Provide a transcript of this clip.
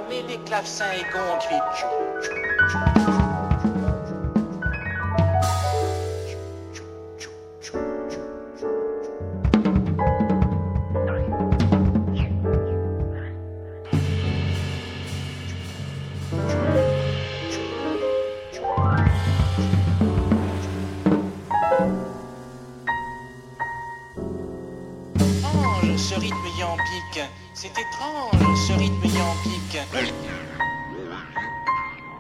les clavecins et gondry. Ce rythme yambique, c'est étrange, ce rythme yambique.